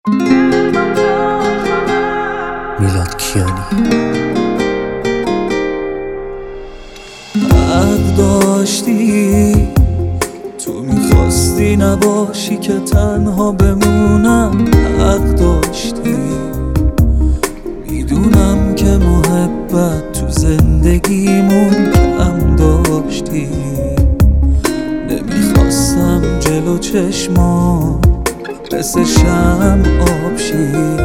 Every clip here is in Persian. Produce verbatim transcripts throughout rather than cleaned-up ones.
میلاد کیانی. حق داشتی تو میخواستی نباشی که تنها بمونم، حق داشتی میدونم که محبت تو زندگیمون کم داشتی، نمیخواستم جلو چشمام مثل شمع آب شی.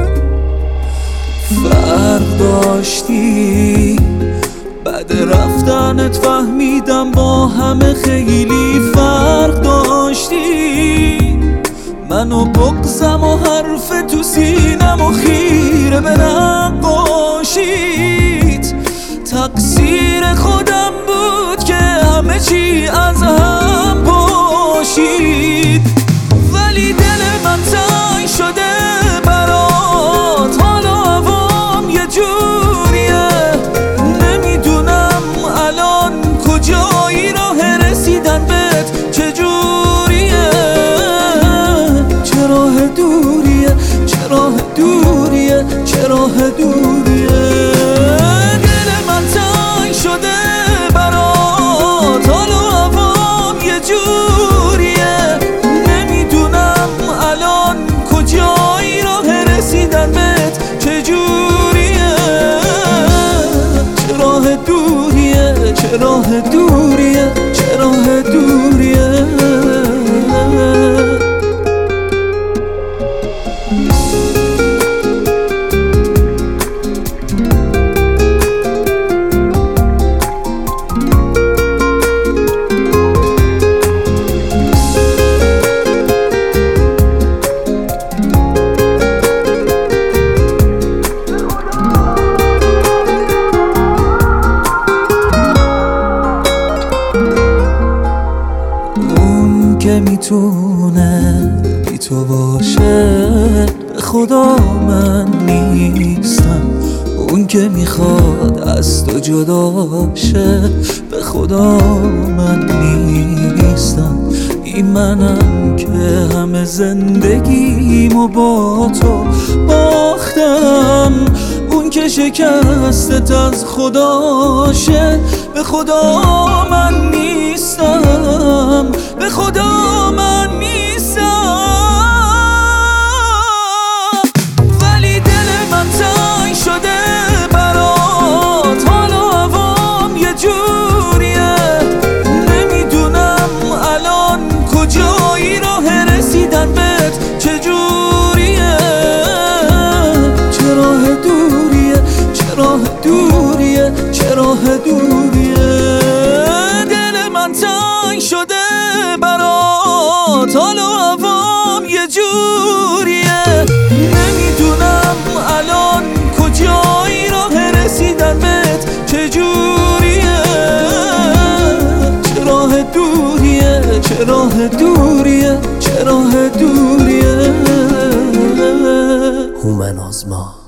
فرق داشتی بعد رفتنت فهمیدم با همه خیلی فرق داشتی، منو بغضم و حرف تو سینم و خیره به نقاشیت. تقصیر خودم بود که همه چی از هم پاشید، ولی دل من تنگ شده برات، حالا هوام یه جوریه، نمیدونم الان کجایی، راه رسیدن بهت چجوریه، چه راه دوریه، چه راه دوریه، چه راه دوریه. دل من تنگ شده برات، حالا هوام یه جوریه، نمیدونم الان کجایی، راه رسیدن بهت چجوریه، چه راه دوریه، چه راه دوریه، چه راه دوریه. که میتونه بی تو باشه، به خدا من نیستم. اون که میخواد از تو جدا شه، به خدا من نیستم. این منم که همه زندگیمو با تو باختم. اون که شکستت از خداشه، به خدا من نیستم، به خدا من نیستم. ولی دل من تنگ شده برات، حالا هوام یه جوریه، نمیدونم الان کجایی، راه رسیدن بهت چجوریه، چه راه دوریه، چه راه دوریه، چه راه دوریه. دل من تنگ شده برات، حالا هوام یه جوریه، نمیدونم الان کجایی، راه رسیدن بهت چجوریه، چه راه دوریه، چه راه دوریه، چه راه دوریه. هومن آزما.